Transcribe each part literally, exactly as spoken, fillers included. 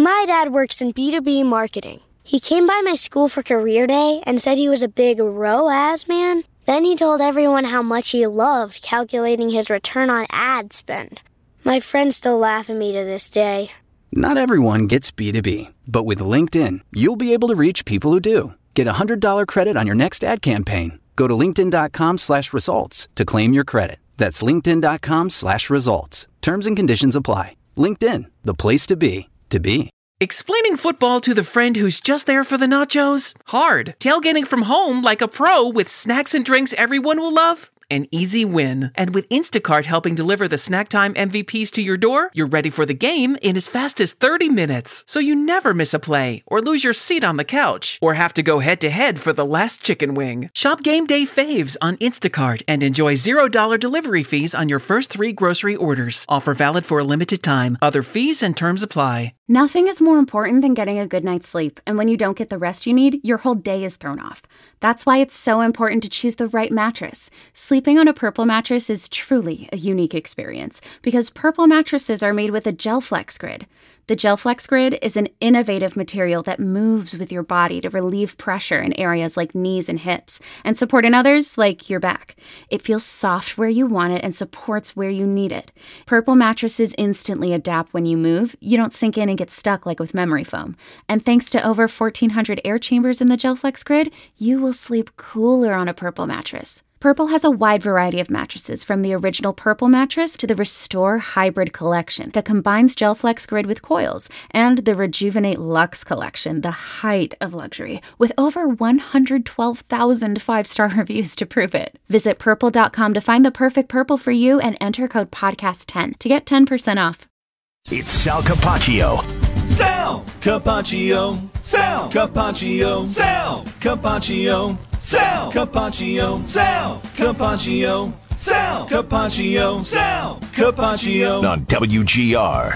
My dad works in B two B marketing. He came by my school for career day and said he was a big R O A S man. Then he told everyone how much he loved calculating his return on ad spend. My friends still laugh at me to this day. Not everyone gets B two B, but with LinkedIn, you'll be able to reach people who do. Get a one hundred dollars credit on your next ad campaign. Go to linkedin.com slash results to claim your credit. That's linkedin.com slash results. Terms and conditions apply. LinkedIn, the place to be, to be. Explaining football to the friend who's just there for the nachos? Hard. Tailgating from home like a pro with snacks and drinks everyone will love? An easy win. And with Instacart helping deliver the snack time M V Ps to your door, you're ready for the game in as fast as thirty minutes. So you never miss a play, or lose your seat on the couch, or have to go head-to-head for the last chicken wing. Shop Game Day Faves on Instacart and enjoy zero dollars delivery fees on your first three grocery orders. Offer valid for a limited time. Other fees and terms apply. Nothing is more important than getting a good night's sleep, and when you don't get the rest you need, your whole day is thrown off. That's why it's so important to choose the right mattress. Sleeping on a Purple mattress is truly a unique experience because Purple mattresses are made with a GelFlex Grid. The GelFlex Grid is an innovative material that moves with your body to relieve pressure in areas like knees and hips and support in others like your back. It feels soft where you want it and supports where you need it. Purple mattresses instantly adapt when you move. You don't sink in and get stuck like with memory foam. And thanks to over fourteen hundred air chambers in the GelFlex Grid, you will sleep cooler on a Purple mattress. Purple has a wide variety of mattresses, from the original Purple mattress to the Restore Hybrid collection that combines GelFlex Grid with coils, and the Rejuvenate Luxe collection, the height of luxury, with over one hundred twelve thousand five-star reviews to prove it. Visit purple dot com to find the perfect Purple for you and enter code podcast ten to get ten percent off. It's Sal Capaccio. Sal Capaccio. Sal Capaccio. Sal Capaccio. Sal Capaccio. Sal Capaccio. Sal Capaccio. Sal Capaccio. On W G R.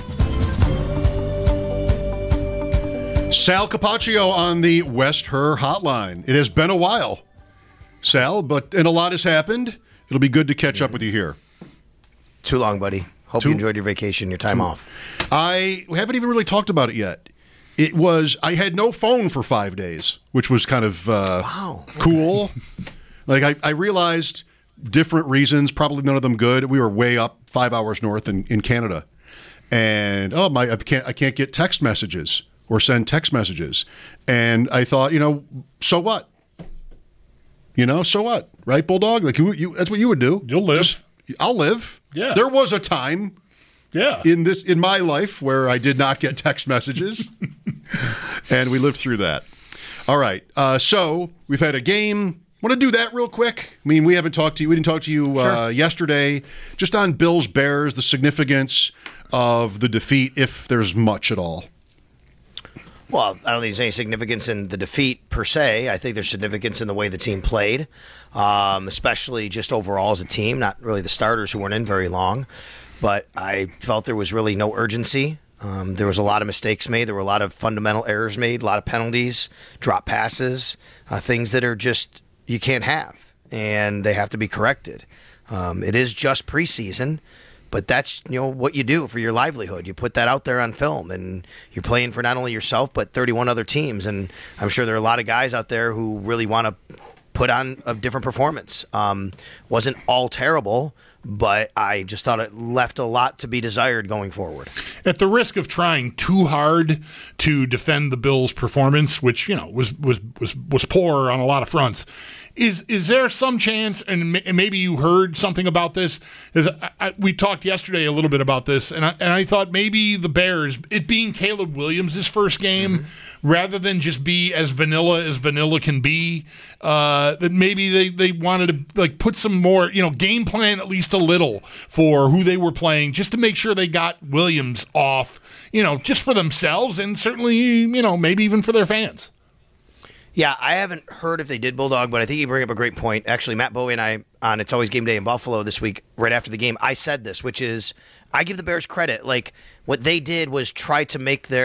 Sal Capaccio on the West Her Hotline. It has been a while, Sal, but and a lot has happened. It'll be good to catch up with you here. Too long, buddy. Hope Too, you enjoyed your vacation, your time too, off. I haven't even really talked about it yet. It was, I had no phone for five days, which was kind of uh, wow. cool. Like, I, I realized different reasons, probably none of them good. We were way up five hours north in, in Canada. And, oh, my, I can't, I can't get text messages or send text messages. And I thought, you know, so what? You know, so what? Right, Bulldog? Like, you, you, that's what you would do. You'll live. Just, I'll live. Yeah. There was a time yeah. in this in my life where I did not get text messages, and we lived through that. All right. Uh, so we've had a game. Want to do that real quick? I mean, we haven't talked to you. We didn't talk to you uh, sure. yesterday. Just on Bills Bears, the significance of the defeat, if there's much at all. Well, I don't think there's any significance in the defeat per se. I think there's significance in the way the team played, um, especially just overall as a team, not really the starters who weren't in very long. But I felt there was really no urgency. Um, there was a lot of mistakes made. There were a lot of fundamental errors made, a lot of penalties, drop passes, uh, things that are just you can't have, and they have to be corrected. Um, it is just preseason. But that's, you know, what you do for your livelihood. You put that out there on film, and you're playing for not only yourself but thirty-one other teams. And I'm sure there are a lot of guys out there who really want to put on a different performance. Um, wasn't all terrible, but I just thought it left a lot to be desired going forward. At the risk of trying too hard to defend the Bills' performance, which, you know, was was was, was poor on a lot of fronts, Is is there some chance, and maybe you heard something about this, is I, I, we talked yesterday a little bit about this, and I, and I thought maybe the Bears, it being Caleb Williams' first game, mm-hmm. rather than just be as vanilla as vanilla can be, uh, that maybe they, they wanted to like put some more, you know, game plan at least a little for who they were playing, just to make sure they got Williams off, you know, just for themselves and certainly, you know, maybe even for their fans. Yeah, I haven't heard if they did, Bulldog, but I think you bring up a great point. Actually, Matt Bowie and I, on It's Always Game Day in Buffalo this week, right after the game, I said this, which is I give the Bears credit. Like, what they did was try to make their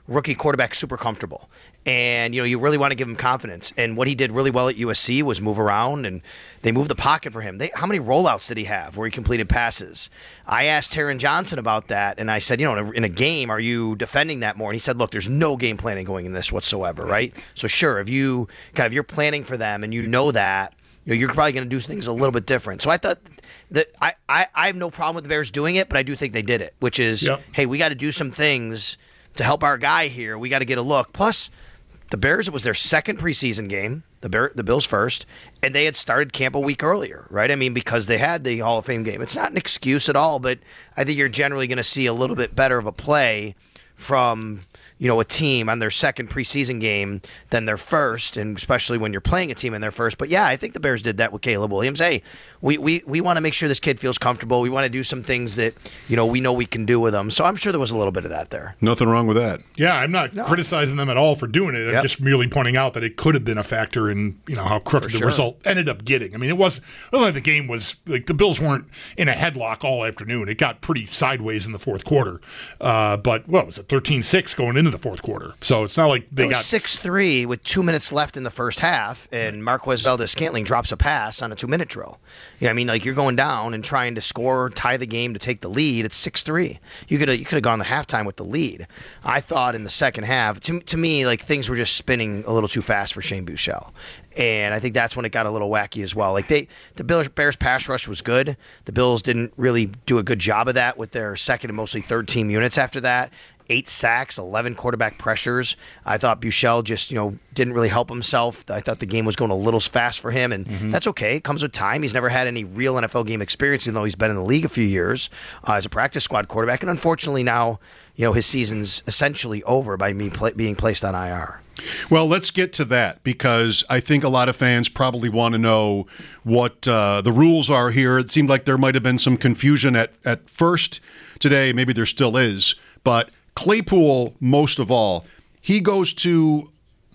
rookie quarterback super comfortable. And, you know, you really want to give him confidence. And what he did really well at U S C was move around, and they moved the pocket for him. They, how many rollouts did he have where he completed passes? I asked Taron Johnson about that, and I said, you know, in a, in a game, are you defending that more? And he said, look, there's no game planning going in this whatsoever, right? So sure, if you kind of you're planning for them and you know that, you know, you're probably going to do things a little bit different. So I thought that I, I, I have no problem with the Bears doing it, but I do think they did it, which is, yep. hey, we got to do some things to help our guy here. We got to get a look. Plus, the Bears, it was their second preseason game, the Bear, the Bills first, and they had started camp a week earlier, right? I mean, because they had the Hall of Fame game. It's not an excuse at all, but I think you're generally going to see a little bit better of a play from, you know, a team on their second preseason game than their first, and especially when you're playing a team in their first. But yeah, I think the Bears did that with Caleb Williams. Hey, we we, we want to make sure this kid feels comfortable. We want to do some things that, you know, we know we can do with him. So I'm sure there was a little bit of that there. Nothing wrong with that. Yeah, I'm not no. criticizing them at all for doing it. I'm yep. just merely pointing out that it could have been a factor in, you know, how crooked the result ended up getting. I mean, it was, well, like the game was, like the Bills weren't in a headlock all afternoon. It got pretty sideways in the fourth quarter. Uh, but, what was it, thirteen six going into the fourth quarter. So it's not like they it was got six three with two minutes left in the first half, and Marquez Valdez-Scantling drops a pass on a two-minute drill. You know, I mean, like you're going down and trying to score, tie the game to take the lead. It's six three. You could have you could have gone to halftime with the lead. I thought in the second half, to to me, like things were just spinning a little too fast for Shane Buechele. And I think that's when it got a little wacky as well. Like they, the Bears pass rush was good. The Bills didn't really do a good job of that with their second and mostly third team units after that. Eight sacks, eleven quarterback pressures. I thought Buechele just, you know, didn't really help himself. I thought the game was going a little fast for him, and mm-hmm. that's okay. It comes with time. He's never had any real N F L game experience, even though he's been in the league a few years uh, as a practice squad quarterback. And unfortunately now, you know, his season's essentially over by me pl- being placed on I R. Well, let's get to that, because I think a lot of fans probably want to know what uh, the rules are here. It seemed like there might have been some confusion at, at first today. Maybe there still is. But Claypool, most of all, he goes to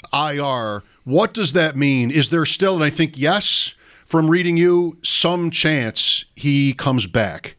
I R. What does that mean? Is there still, and I think yes, from reading you, some chance he comes back?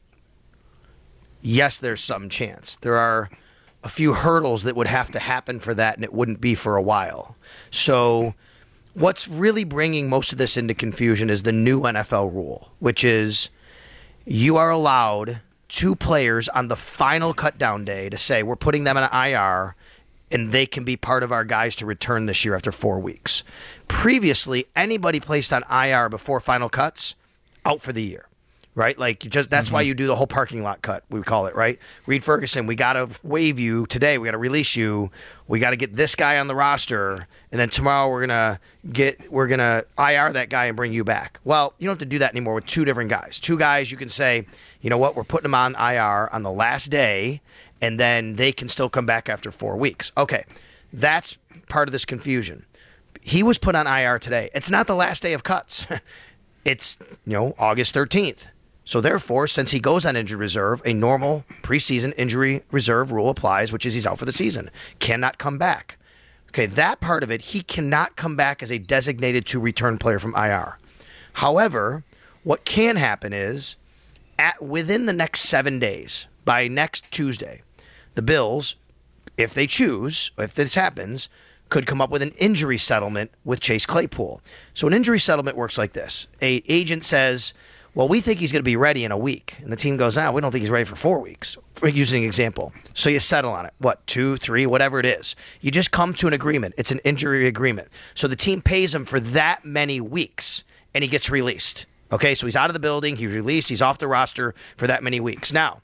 Yes, there's some chance. There are a few hurdles that would have to happen for that, and it wouldn't be for a while. So what's really bringing most of this into confusion is the new N F L rule, which is you are allowed two players on the final cutdown day to say we're putting them in an I R and they can be part of our guys to return this year after four weeks. Previously, anybody placed on I R before final cuts, out for the year. Right? Like, you just that's mm-hmm. why you do the whole parking lot cut, we call it, right? Reed Ferguson, we got to waive you today. We got to release you. We got to get this guy on the roster, and then tomorrow we're going to get we're going to I R that guy and bring you back. Well, you don't have to do that anymore with two different guys. Two guys, you can say, you know what, we're putting them on I R on the last day, and then they can still come back after four weeks. Okay, that's part of this confusion. He was put on I R today. It's not the last day of cuts. It's, you know, August thirteenth. So therefore, since he goes on injury reserve, a normal preseason injury reserve rule applies, which is he's out for the season, cannot come back. Okay, that part of it, he cannot come back as a designated to return player from I R. However, what can happen is, at within the next seven days, by next Tuesday, the Bills, if they choose, if this happens, could come up with an injury settlement with Chase Claypool. So an injury settlement works like this. A agent says, well, we think he's going to be ready in a week. And the team goes, ah, we don't think he's ready for four weeks, for using an example. So you settle on it. What, two, three, whatever it is. You just come to an agreement. It's an injury agreement. So the team pays him for that many weeks, and he gets released. Okay, so he's out of the building. He's released. He's off the roster for that many weeks. Now,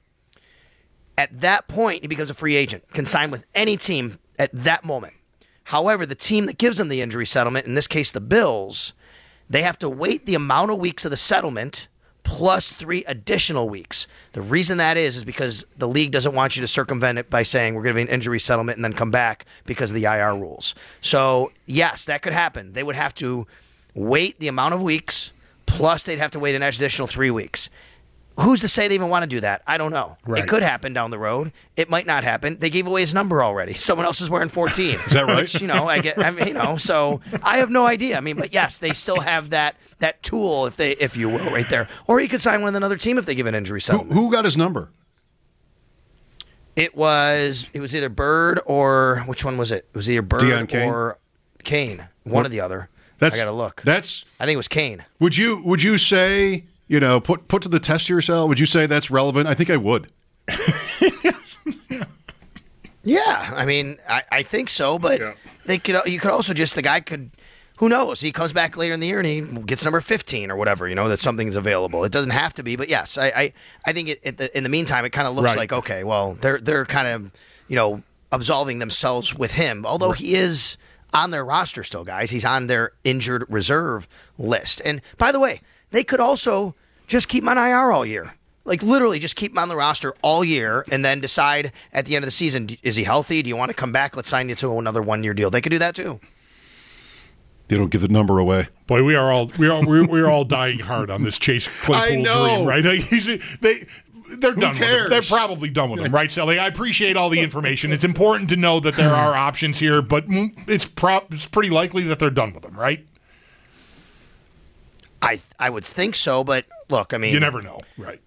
at that point, he becomes a free agent, can sign with any team at that moment. However, the team that gives him the injury settlement, in this case the Bills, they have to wait the amount of weeks of the settlement plus three additional weeks. The reason that is is because the league doesn't want you to circumvent it by saying we're going to have an injury settlement and then come back because of the I R rules. So, yes, that could happen. They would have to wait the amount of weeks, plus they'd have to wait an additional three weeks. Who's to say they even want to do that? I don't know. Right. It could happen down the road. It might not happen. They gave away his number already. Someone else is wearing fourteen. Is that right? Which, you know, I get. I mean, you know, so I have no idea. I mean, but yes, they still have that that tool, if they, if you will, right there. Or he could sign with another team if they give an injury settlement. Who, who got his number? It was it was either Bird or which one was it? It was either Bird Deion Kane? or Kane. One What? or the other. That's, I gotta look. That's. I think it was Kane. Would you Would you say, you know, put put to the test yourself? Would you say that's relevant? I think I would. Yeah, I mean, I, I think so, but Yeah. they could. You could also just the guy could. Who knows? He comes back later in the year and he gets number fifteen or whatever. You know that something's available. It doesn't have to be, but yes, I I, I think it, it, in the meantime it kind of looks Right. like okay, well they're they're kind of you know absolving themselves with him, although he is on their roster still, guys. He's on their injured reserve list. And by the way, they could also just keep him on I R all year. Like, literally just keep him on the roster all year and then decide at the end of the season, is he healthy? Do you want to come back? Let's sign you to another one-year deal. They could do that, too. They don't give the number away. Boy, we are all we are we're, we're all dying hard on this Chase Claypool I know. dream, right? Like, usually they they're done with cares? him. They're probably done with him, right, Sally? I appreciate all the information. It's important to know that there are options here, but it's pro- it's pretty likely that they're done with him, right? I I would think so, but look, I mean, You never know, right?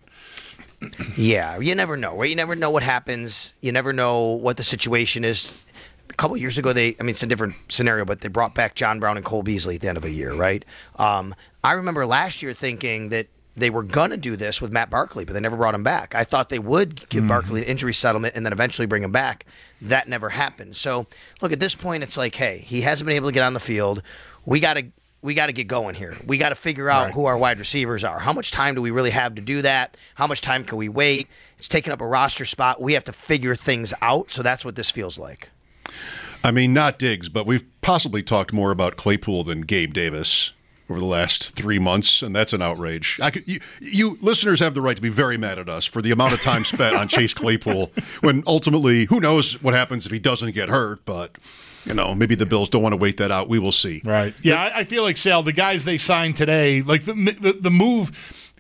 Yeah, you never know, right? You never know what happens. You never know what the situation is. A couple of years ago, they, I mean, it's a different scenario, but they brought back John Brown and Cole Beasley at the end of a year, right? Um, I remember last year thinking that they were going to do this with Matt Barkley, but they never brought him back. I thought they would give mm-hmm. Barkley an injury settlement and then eventually bring him back. That never happened. So, look, at this point, it's like, hey, he hasn't been able to get on the field. We got to we got to get going here. We got to figure out right. who our wide receivers are. How much time do we really have to do that? How much time can we wait? It's taking up a roster spot. We have to figure things out. So that's what this feels like. I mean, not Diggs, but we've possibly talked more about Claypool than Gabe Davis over the last three months, and that's an outrage. I could, you, you listeners have the right to be very mad at us for the amount of time spent on Chase Claypool when ultimately, who knows what happens if he doesn't get hurt, but, you know, maybe the Bills don't want to wait that out. We will see. Right. Yeah, I, I feel like, Sal, the guys they signed today, like the, the, the move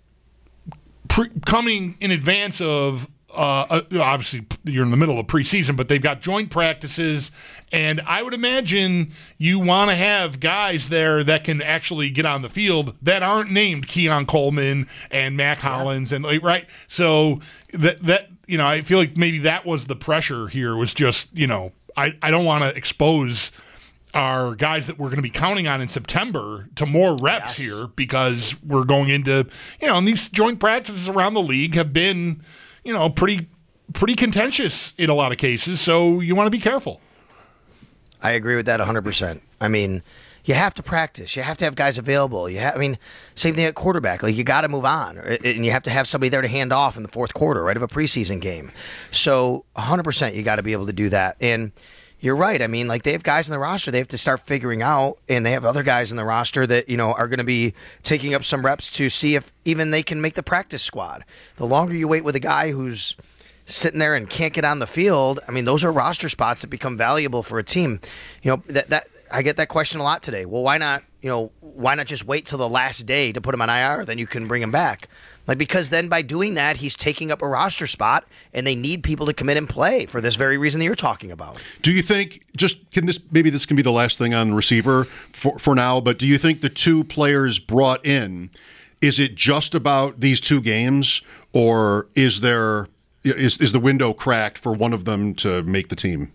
pre- coming in advance of Uh, obviously, you're in the middle of preseason, but they've got joint practices, and I would imagine you want to have guys there that can actually get on the field that aren't named Keon Coleman and Mac Hollins, and right. So that that you know, I feel like maybe that was the pressure here. Was just you know, I I don't want to expose our guys that we're going to be counting on in September to more reps yes. here because we're going into you know, and these joint practices around the league have been. You know, pretty pretty contentious in a lot of cases, so you want to be careful. I agree with that one hundred percent. I mean, you have to practice. You have to have guys available. You have, I mean, same thing at quarterback. Like, you got to move on, and you have to have somebody there to hand off in the fourth quarter, right, of a preseason game. So one hundred percent you got to be able to do that. And you're right. I mean, like, they have guys in the roster they have to start figuring out, and they have other guys in the roster that, you know, are going to be taking up some reps to see if even they can make the practice squad. The longer you wait with a guy who's sitting there and can't get on the field, I mean, those are roster spots that become valuable for a team. You know, that that I get that question a lot today. Well, why not, you know, why not just wait till the last day to put him on I R, then you can bring him back? Like, because then by doing that, he's taking up a roster spot, and they need people to come in and play for this very reason that you're talking about. Do you think, just can this maybe this can be the last thing on receiver for, for now, but do you think the two players brought in, is it just about these two games, or is there is is the window cracked for one of them to make the team?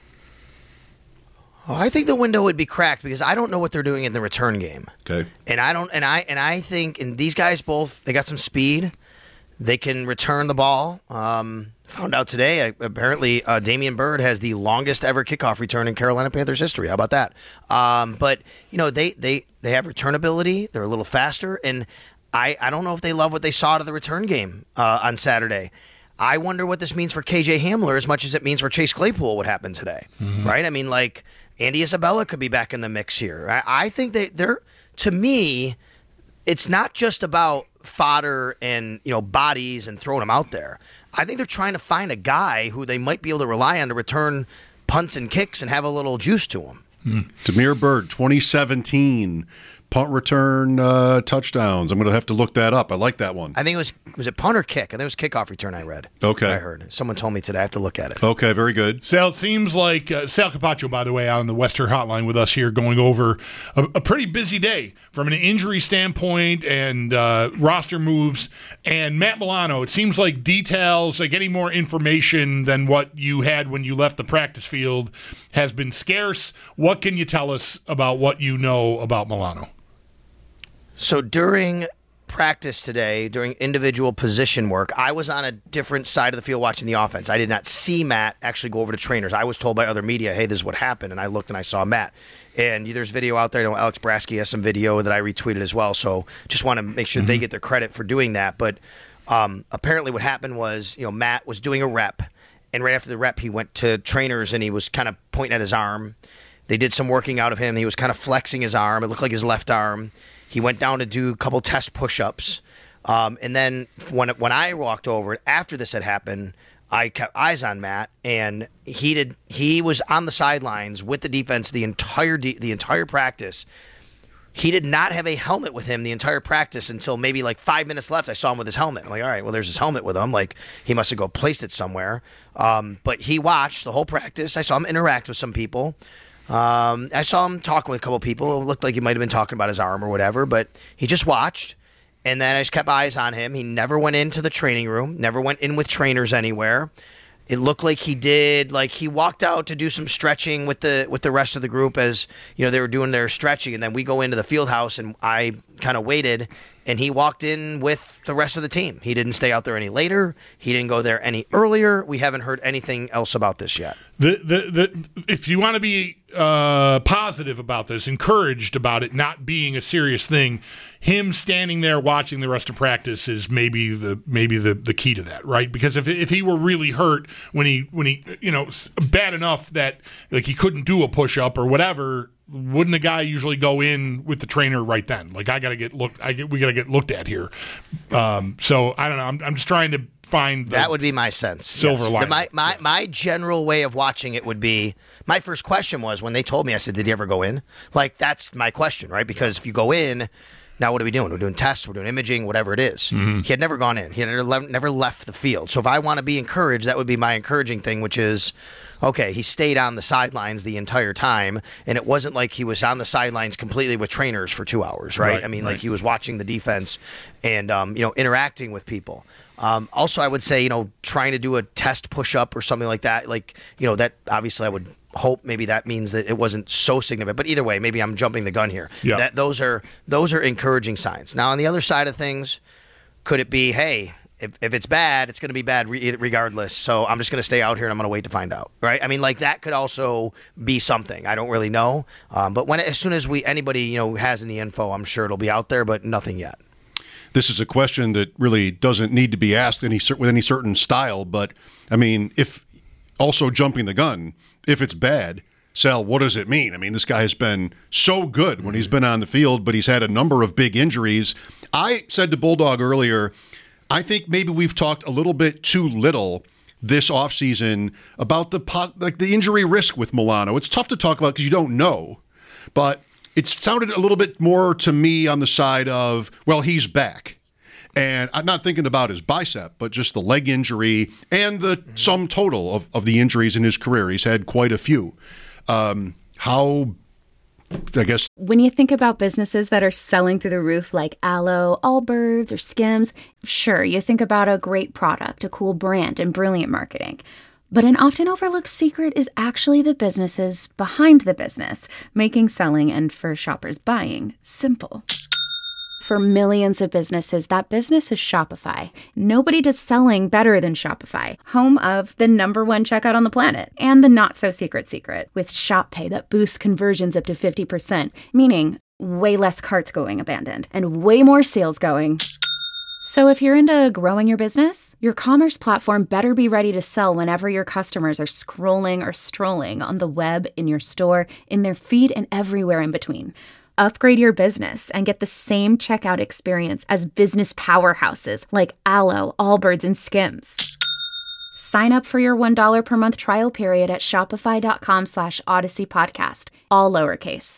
Oh, I think the window would be cracked because I don't know what they're doing in the return game. Okay. And I don't and I and I think and these guys both they got some speed. They can return the ball. Um, found out today apparently uh, Damian Byrd has the longest ever kickoff return in Carolina Panthers history. How about that? Um, but you know, they they they have return ability. They're a little faster, and I I don't know if they love what they saw out of the return game uh, on Saturday. I wonder what this means for K J Hamler as much as it means for Chase Claypool what happened today. Mm-hmm. Right? I mean, like, Andy Isabella could be back in the mix here. I, I think they, they're, to me, it's not just about fodder and, you know, bodies and throwing them out there. I think they're trying to find a guy who they might be able to rely on to return punts and kicks and have a little juice to him. Hmm. Damiere Byrd, twenty seventeen, punt return uh, touchdowns. I'm going to have to look that up. I like that one. I think it was was it punt or kick? I think it was kickoff return. I read. Okay, I heard. Someone told me today. I have to look at it. Okay, very good. Sal, it seems like uh, Sal Capaccio, by the way, out on the Western Hotline with us here, going over a, a pretty busy day from an injury standpoint and uh, roster moves. And Matt Milano, it seems like details, like any more information than what you had when you left the practice field, has been scarce. What can you tell us about what you know about Milano? So during practice today, during individual position work, I was on a different side of the field watching the offense. I did not see Matt actually go over to trainers. I was told by other media, hey, this is what happened, and I looked and I saw Matt. And there's video out there. I know Alex Brasky has some video that I retweeted as well, so just want to make sure mm-hmm. they get their credit for doing that. But um, apparently what happened was, you know, Matt was doing a rep, and right after the rep, he went to trainers, and he was kind of pointing at his arm. They did some working out of him. He was kind of flexing his arm. It looked like his left arm. He went down to do a couple test push-ups. Um, and then when when I walked over, after this had happened, I kept eyes on Matt, and he did. He was on the sidelines with the defense the entire de- the entire practice. He did not have a helmet with him the entire practice until maybe like five minutes left. I saw him with his helmet. I'm like, all right, well, there's his helmet with him. Like, he must have go placed it somewhere. Um, but he watched the whole practice. I saw him interact with some people. Um, I saw him talk with a couple people. It looked like he might have been talking about his arm or whatever, but he just watched. And then I just kept eyes on him. He never went into the training room, never went in with trainers anywhere. It looked like he did, like he walked out to do some stretching with the with the rest of the group as, you know, they were doing their stretching. And then we go into the field house, and I kind of waited, and he walked in with the rest of the team. He didn't stay out there any later. He didn't go there any earlier. We haven't heard anything else about this yet. The the, the if you want to be uh, positive about this, encouraged about it not being a serious thing, him standing there watching the rest of practice is maybe the maybe the, the key to that, right? Because if if he were really hurt when he when he you know bad enough that like he couldn't do a push up or whatever, wouldn't a guy usually go in with the trainer right then? Like, I gotta get looked. I get we gotta get looked at here. Um, so I don't know. I'm I'm just trying to find the that would be my sense. Silver yes. lining. My my my general way of watching it would be, my first question was when they told me, I said, did he ever go in? Like, that's my question, right? Because if you go in, now what are we doing? We're doing tests, we're doing imaging, whatever it is. Mm-hmm. He had never gone in. He had never, never left the field. So if I want to be encouraged, that would be my encouraging thing, which is, okay, he stayed on the sidelines the entire time, and it wasn't like he was on the sidelines completely with trainers for two hours, right? right I mean, right. like he was watching the defense and, um, you know, interacting with people. Um, also, I would say, you know, trying to do a test push-up or something like that, like, you know, that obviously I would hope maybe that means that it wasn't so significant. But either way, maybe I'm jumping the gun here. Yeah. That those are those are encouraging signs. Now, on the other side of things, could it be, hey, if, if it's bad, it's going to be bad re- regardless, so I'm just going to stay out here and I'm going to wait to find out, right? I mean, like, that could also be something. I don't really know. Um, but when as soon as we anybody, you know, has any info, I'm sure it'll be out there, but nothing yet. This is a question that really doesn't need to be asked any with any certain style, but, I mean, if also jumping the gun, if it's bad, Sal, what does it mean? I mean, this guy has been so good when he's been on the field, but he's had a number of big injuries. I said to Bulldog earlier, I think maybe we've talked a little bit too little this offseason about the like the injury risk with Milano. It's tough to talk about because you don't know, but it sounded a little bit more to me on the side of, well, he's back. And I'm not thinking about his bicep, but just the leg injury and the sum total of, of the injuries in his career. He's had quite a few. Um, how, I guess. When you think about businesses that are selling through the roof like Aloe, Allbirds, or Skims, sure, you think about a great product, a cool brand, and brilliant marketing. But an often overlooked secret is actually the businesses behind the business, making selling and for shoppers buying simple. For millions of businesses, that business is Shopify. Nobody does selling better than Shopify, home of the number one checkout on the planet, and the not-so-secret secret, with Shop Pay that boosts conversions up to fifty percent, meaning way less carts going abandoned, and way more sales going. So if you're into growing your business, your commerce platform better be ready to sell whenever your customers are scrolling or strolling on the web, in your store, in their feed, and everywhere in between. Upgrade your business and get the same checkout experience as business powerhouses like Aloe, Allbirds, and Skims. Sign up for your one dollar per month trial period at shopify.com slash Odyssey Podcast, all lowercase.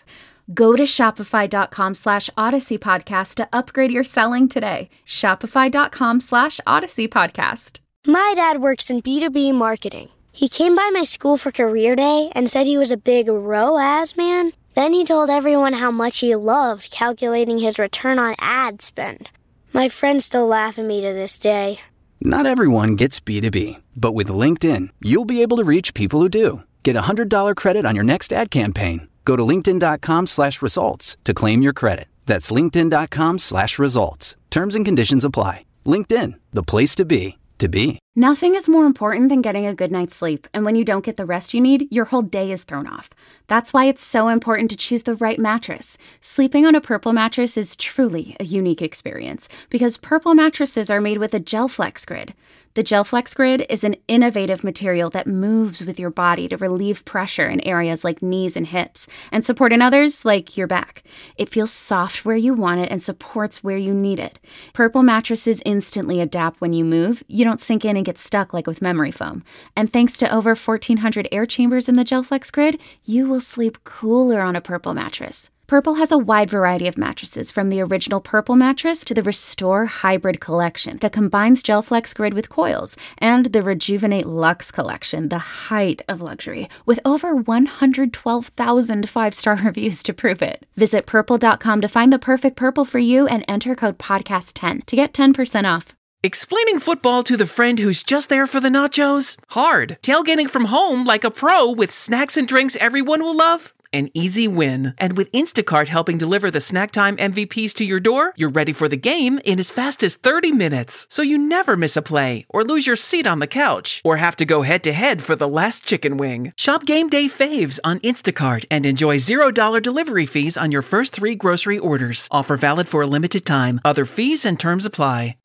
Go to shopify.com slash Odyssey Podcast to upgrade your selling today. Shopify.com slash Odyssey Podcast. My dad works in B two B marketing. He came by my school for career day and said he was a big R O A S man. Then he told everyone how much he loved calculating his return on ad spend. My friends still laugh at me to this day. Not everyone gets B two B, but with LinkedIn, you'll be able to reach people who do. Get a one hundred dollars credit on your next ad campaign. Go to linkedin.com slash results to claim your credit. That's linkedin.com slash results. Terms and conditions apply. LinkedIn, the place to be, to be. Nothing is more important than getting a good night's sleep, and when you don't get the rest you need, your whole day is thrown off. That's why it's so important to choose the right mattress. Sleeping on a Purple mattress is truly a unique experience because Purple mattresses are made with a GelFlex Grid. The GelFlex Grid is an innovative material that moves with your body to relieve pressure in areas like knees and hips and support in others like your back. It feels soft where you want it and supports where you need it. Purple mattresses instantly adapt when you move. You don't sink in and get stuck like with memory foam. And thanks to over fourteen hundred air chambers in the GelFlex Grid, you will sleep cooler on a Purple mattress. Purple has a wide variety of mattresses, from the original Purple mattress to the Restore Hybrid collection that combines GelFlex Grid with coils, and the Rejuvenate Luxe collection, the height of luxury, with over one hundred twelve thousand five-star reviews to prove it. Visit purple dot com to find the perfect Purple for you and enter code podcast ten to get ten percent off. Explaining football to the friend who's just there for the nachos? Hard. Tailgating from home like a pro with snacks and drinks everyone will love? An easy win. And with Instacart helping deliver the snack time M V Ps to your door, you're ready for the game in as fast as thirty minutes. So you never miss a play, or lose your seat on the couch, or have to go head-to-head for the last chicken wing. Shop Game Day Faves on Instacart and enjoy zero dollars delivery fees on your first three grocery orders. Offer valid for a limited time. Other fees and terms apply.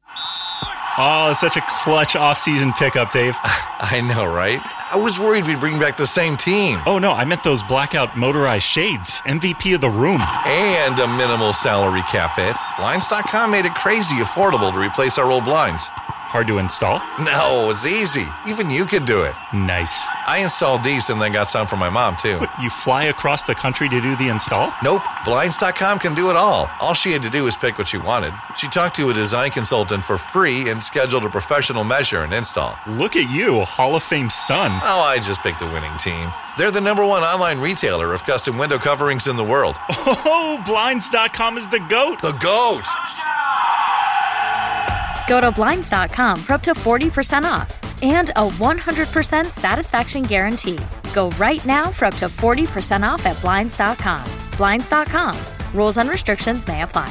Oh, such a clutch off-season pickup, Dave. I know, right? I was worried we'd bring back the same team. Oh, no, I meant those blackout motorized shades. M V P of the room. And a minimal salary cap hit. Blinds dot com made it crazy affordable to replace our old blinds. Hard to install? No, it's easy. Even you could do it. Nice. I installed these and then got some for my mom, too. What, you fly across the country to do the install? Nope. Blinds dot com can do it all. All she had to do was pick what she wanted. She talked to a design consultant for free and scheduled a professional measure and install. Look at you, Hall of Fame son. Oh, I just picked the winning team. They're the number one online retailer of custom window coverings in the world. Oh, Blinds dot com is the GOAT. The GOAT. Go to Blinds dot com for up to forty percent off and a one hundred percent satisfaction guarantee. Go right now for up to forty percent off at Blinds dot com. Blinds dot com. Rules and restrictions may apply.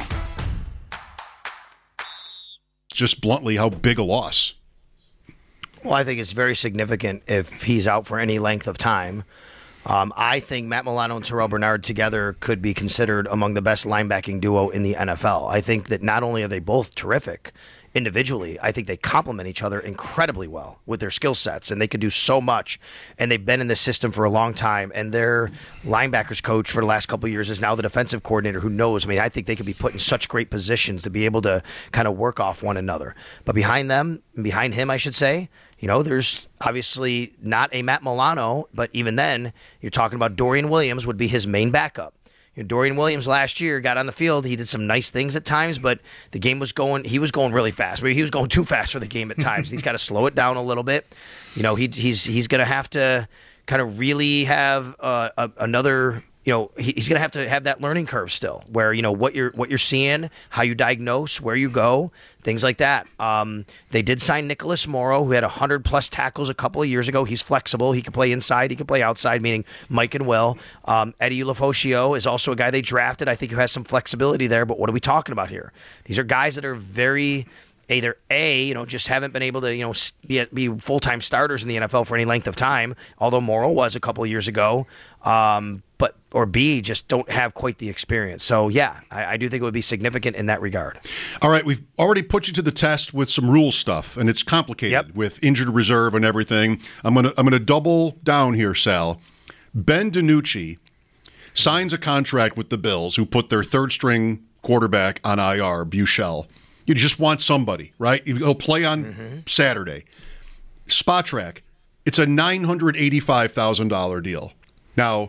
Just bluntly, how big a loss? Well, I think it's very significant if he's out for any length of time. Um, I think Matt Milano and Terrell Bernard together could be considered among the best linebacking duo in the N F L. I think that not only are they both terrific individually, I think they complement each other incredibly well with their skill sets, and they could do so much. And they've been in this system for a long time, and their linebackers coach for the last couple of years is now the defensive coordinator who knows. I mean, I think they could be put in such great positions to be able to kind of work off one another. But behind them, behind him, I should say, you know, there's obviously not a Matt Milano, but even then, you're talking about Dorian Williams would be his main backup. You know, Dorian Williams last year got on the field. He did some nice things at times, but the game was going, he was going really fast. Maybe he was going too fast for the game at times. He's got to slow it down a little bit. You know, he, he's he's going to have to kind of really have uh, a, another, you know, he, he's going to have to have that learning curve still where, you know, what you're what you're seeing, how you diagnose, where you go, things like that. Um, they did sign Nicholas Morrow, who had one hundred plus tackles a couple of years ago. He's flexible. He can play inside. He can play outside, meaning Mike and Will. Um, Eddie Ulofosio is also a guy they drafted, I think, who has some flexibility there. But what are we talking about here? These are guys that are very either A, you know, just haven't been able to, you know, be, be full-time starters in the N F L for any length of time, although Morrow was a couple of years ago. Um, but or B, just don't have quite the experience. So, yeah, I, I do think it would be significant in that regard. All right, we've already put you to the test with some rule stuff, and it's complicated yep. with injured reserve and everything. I'm gonna I'm gonna double down here, Sal. Ben DiNucci signs a contract with the Bills, who put their third-string quarterback on I R, Buechele. You just want somebody, right? He'll play on mm-hmm. Saturday. Spotrac, it's a nine hundred eighty-five thousand dollars deal. Now,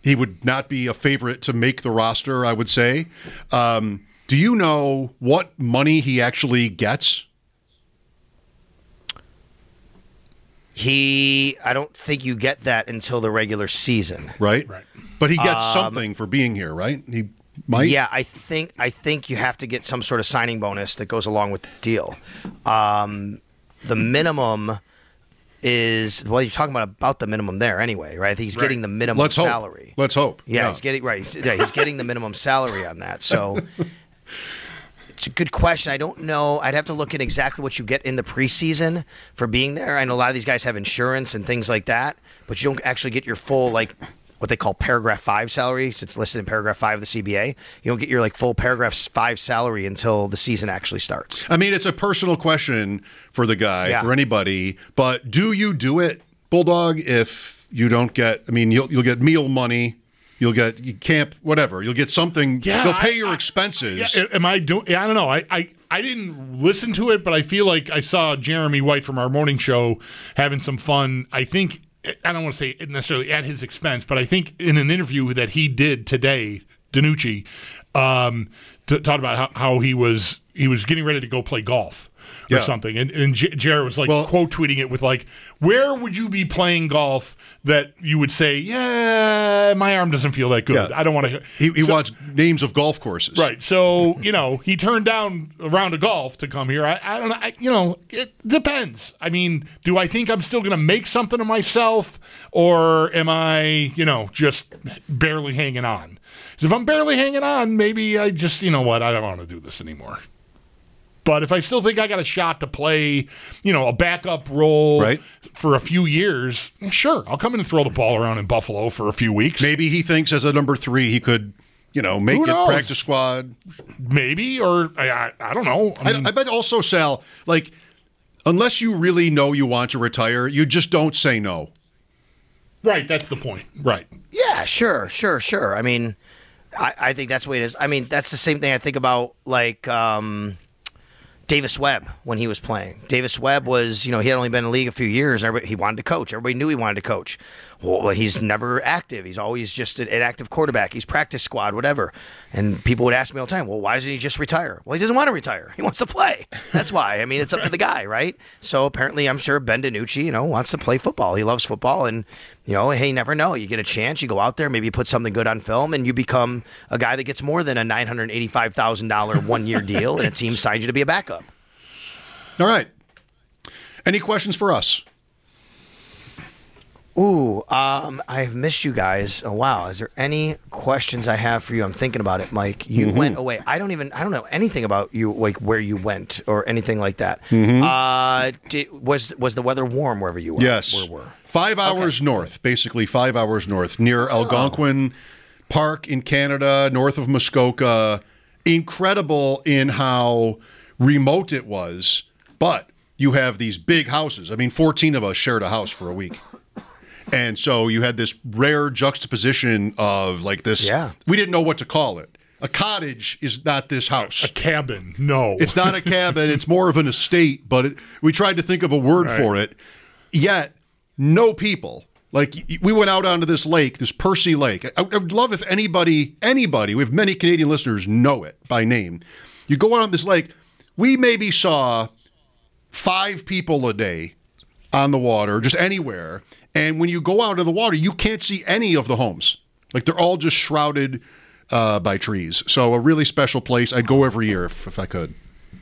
He would not be a favorite to make the roster, I would say. Um, do you know what money he actually gets? He, I don't think you get that until the regular season. Right? Right. But he gets Um, something for being here, right? He might. Yeah, I think I think you have to get some sort of signing bonus that goes along with the deal. Um, the minimum is, well, you're talking about about the minimum there anyway, right? He's Right. getting the minimum Let's hope. salary. Let's hope. Yeah, Yeah. he's getting right. He's, yeah, he's getting the minimum salary on that. So it's a good question. I don't know. I'd have to look at exactly what you get in the preseason for being there. I know a lot of these guys have insurance and things like that, but you don't actually get your full, like, what they call paragraph five salary. So it's listed in paragraph five of the C B A. You don't get your like full paragraph five salary until the season actually starts. I mean, it's a personal question for the guy, Yeah. for anybody. But do you do it, Bulldog? If you don't get, I mean, you'll you'll get meal money, you'll get you camp, whatever. You'll get something. Yeah, they'll pay I- your I- expenses. Yeah, am I doing? I don't know. I, I I didn't listen to it, but I feel like I saw Jeremy White from our morning show having some fun. I think. I don't want to say necessarily at his expense, but I think in an interview that he did today, DiNucci um, t- talked about how, how he was he was getting ready to go play golf or Yeah. something, and, and J- Jared was like quote tweeting it with like, "Where would you be playing golf that you would say, yeah, my arm doesn't feel that good. Yeah. I don't want to." He, he So- wants names of golf courses. Right. So, you know, he turned down a round of golf to come here. I, I don't know. I, you know, it depends. I mean, do I think I'm still going to make something of myself, or am I, you know, just barely hanging on? 'Cause if I'm barely hanging on, maybe I just, you know what, I don't want to do this anymore. But if I still think I got a shot to play, you know, a backup role Right. for a few years, sure, I'll come in and throw the ball around in Buffalo for a few weeks. Maybe he thinks as a number three he could, you know, make Who it knows? practice squad. Maybe, or I, I, I don't know. I I, mean, I bet also, Sal, like, unless you really know you want to retire, you just don't say no. right, that's the point. Right. Yeah, sure, sure, sure. I mean, I, I think that's the way it is. I mean, that's the same thing I think about, like, um, Davis Webb when he was playing. Davis Webb was, you know, he had only been in the league a few years. And everybody, he wanted to coach. Everybody knew he wanted to coach. Well, he's never active. He's always just an active quarterback. He's practice squad, whatever. And people would ask me all the time, well, why doesn't he just retire? Well, he doesn't want to retire. He wants to play. That's why. I mean, it's up to the guy, right? So apparently, I'm sure Ben DiNucci, you know, wants to play football. He loves football. And, you know, hey, you never know. You get a chance. You go out there, maybe you put something good on film, and you become a guy that gets more than a nine hundred eighty-five thousand dollars one-year deal, and a team signs you to be a backup. All right. Any questions for us? Ooh, um, I've missed you guys. Oh, wow. Is there any questions I have for you? I'm thinking about it, Mike. You Mhm. went away. I don't even, I don't know anything about you, like where you went or anything like that. Mhm. Uh, did, was was the weather warm wherever you were? Yes. Where were? Five hours north, basically five hours north, near Algonquin Park in Canada, north of Muskoka. Incredible in how remote it was, but you have these big houses. I mean, fourteen of us shared a house for a week. And so you had this rare juxtaposition of like this. Yeah. We didn't know what to call it. A cottage is not this house. A cabin, no. It's not a cabin. It's more of an estate, but it, we tried to think of a word Right. for it. Yet, no people. Like, y- we went out onto this lake, this Percy Lake. I, I would love if anybody, anybody, we have many Canadian listeners, know it by name. You go out on this lake, we maybe saw five people a day on the water, just anywhere. And when you go out of the water, you can't see any of the homes. Like, they're all just shrouded uh, by trees. So a really special place. I'd go every year if, if I could.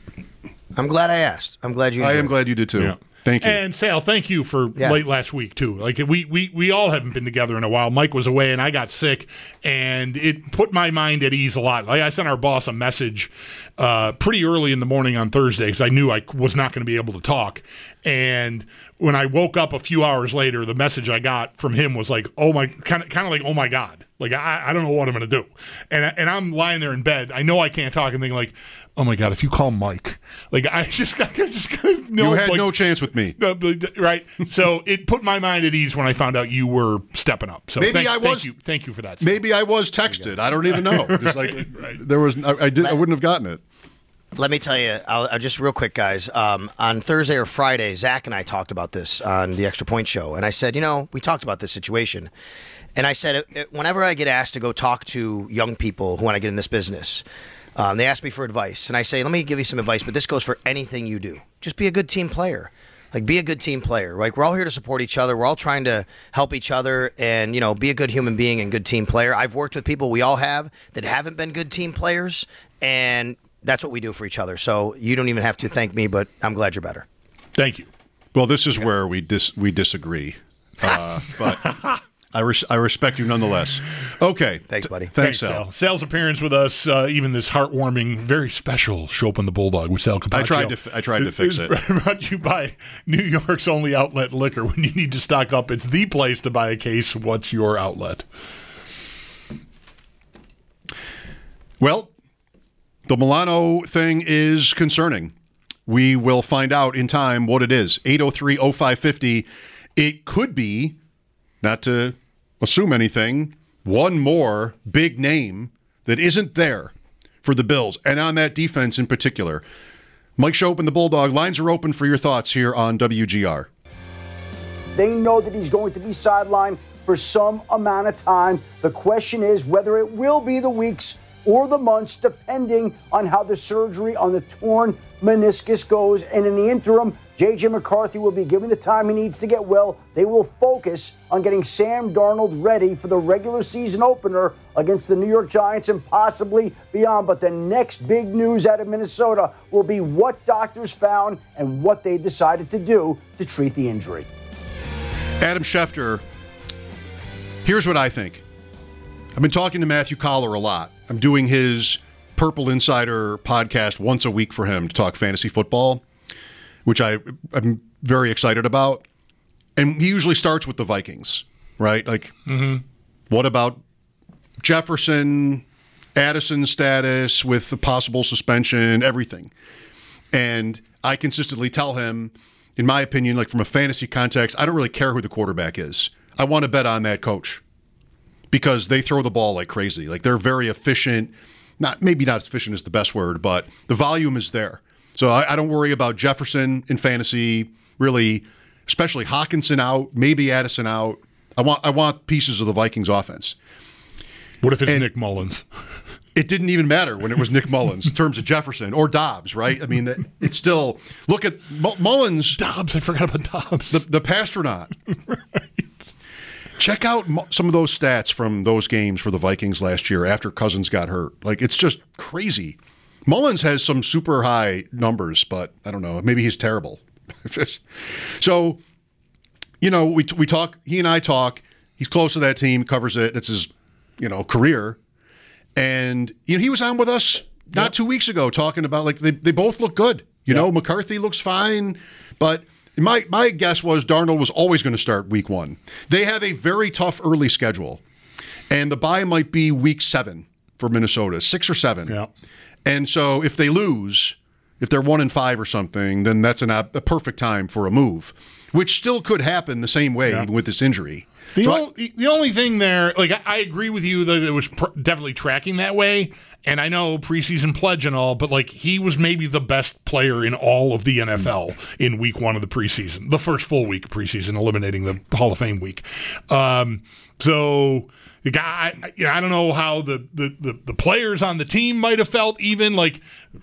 I'm glad I asked. I'm glad you I enjoyed am it. glad you did too. Yeah. Thank you. And Sal, thank you for Yeah. late last week too. Like we, we we all haven't been together in a while. Mike was away and I got sick, and it put my mind at ease a lot. Like I sent our boss a message uh, pretty early in the morning on Thursday because I knew I was not going to be able to talk. And when I woke up a few hours later, the message I got from him was like, "Oh my," kind of kind of like, "Oh my God." Like, I, I don't know what I'm going to do. And, I- and I'm lying there in bed. I know I can't talk and thinking like, oh my God, if you call Mike, like I just got just kind of know. you had like, no chance with me. uh, right. So it put my mind at ease when I found out you were stepping up. So Maybe thank, I thank was- you. Thank you for that. Maybe I was texted. I don't even know. Just like there was, I, I did. I wouldn't have gotten it. Let me tell you, I'll, I'll just real quick, guys. Um, on Thursday or Friday, Zach and I talked about this on the Extra Point Show, and I said, you know, we talked about this situation, And I said, whenever I get asked to go talk to young people who want to get in this business, um, they ask me for advice. And I say, let me give you some advice, but this goes for anything you do. Just be a good team player. Like, be a good team player. Like, we're all here to support each other. We're all trying to help each other and, you know, be a good human being and good team player. I've worked with people we all have that haven't been good team players, and that's what we do for each other. So you don't even have to thank me, but I'm glad you're better. Thank you. Well, this is where we dis- we disagree. Uh, but I, res- I respect you nonetheless. Okay. Thanks, buddy. Thanks, Thanks, Sal. Sal. Sal's appearance with us, uh, even this heartwarming, very special Show Up on the Bulldog with Sal Capaccio. I tried to f- I tried to fix it. Brought to you by New York's only outlet liquor. When you need to stock up, it's the place to buy a case. What's your outlet? Well, the Milano thing is concerning. We will find out in time what it is. eight oh three oh five five oh. It could be, not to assume anything, one more big name that isn't there for the Bills, and on that defense in particular. Mike Shope and the Bulldog, lines are open for your thoughts here on W G R. They know that he's going to be sidelined for some amount of time. The question is whether it will be the weeks or the months, depending on how the surgery on the torn meniscus goes. And in the interim, J J McCarthy will be given the time he needs to get well. They will focus on getting Sam Darnold ready for the regular season opener against the New York Giants and possibly beyond. But the next big news out of Minnesota will be what doctors found and what they decided to do to treat the injury. Adam Schefter, here's what I think. I've been talking to Matthew Collar a lot. I'm doing his Purple Insider podcast once a week for him to talk fantasy football, which I, I'm very excited about. And he usually starts with the Vikings, right? Like, mm-hmm. What about Jefferson, Addison's status with the possible suspension, everything? And I consistently tell him, in my opinion, like from a fantasy context, I don't really care who the quarterback is. I want to bet on that coach because they throw the ball like crazy. Like, they're very efficient. Not maybe not efficient is the best word, but the volume is there. So I, I don't worry about Jefferson in fantasy, really, especially Hawkinson out, maybe Addison out. I want I want pieces of the Vikings offense. What if it's and Nick Mullins? It didn't even matter when it was Nick Mullins in terms of Jefferson or Dobbs, right? I mean, it's still, look at Mullins. Dobbs, I forgot about Dobbs. The, the Pastronaut. Right. Check out some of those stats from those games for the Vikings last year after Cousins got hurt. Like, it's just crazy. Mullins has some super high numbers, but I don't know. Maybe he's terrible. So, you know, we we talk, he and I talk. He's close to that team, covers it. It's his, you know, career. And, you know, he was on with us not yep. two weeks ago talking about, like, they, they both look good. You yep. know, McCarthy looks fine, but My my guess was Darnold was always going to start week one. They have a very tough early schedule, and the bye might be week seven for Minnesota, six or seven. Yeah. And so if they lose, if they're one and five or something, then that's an, a perfect time for a move, which still could happen the same way yeah. even with this injury. The, so only, I, the only thing there, like I, I agree with you that it was pr- definitely tracking that way. And I know preseason pledge and all, but like he was maybe the best player in all of the N F L in week one of the preseason, the first full week of preseason, eliminating the Hall of Fame week. Um, so the guy, you know, I don't know how the, the, the, the players on the team might have felt even like,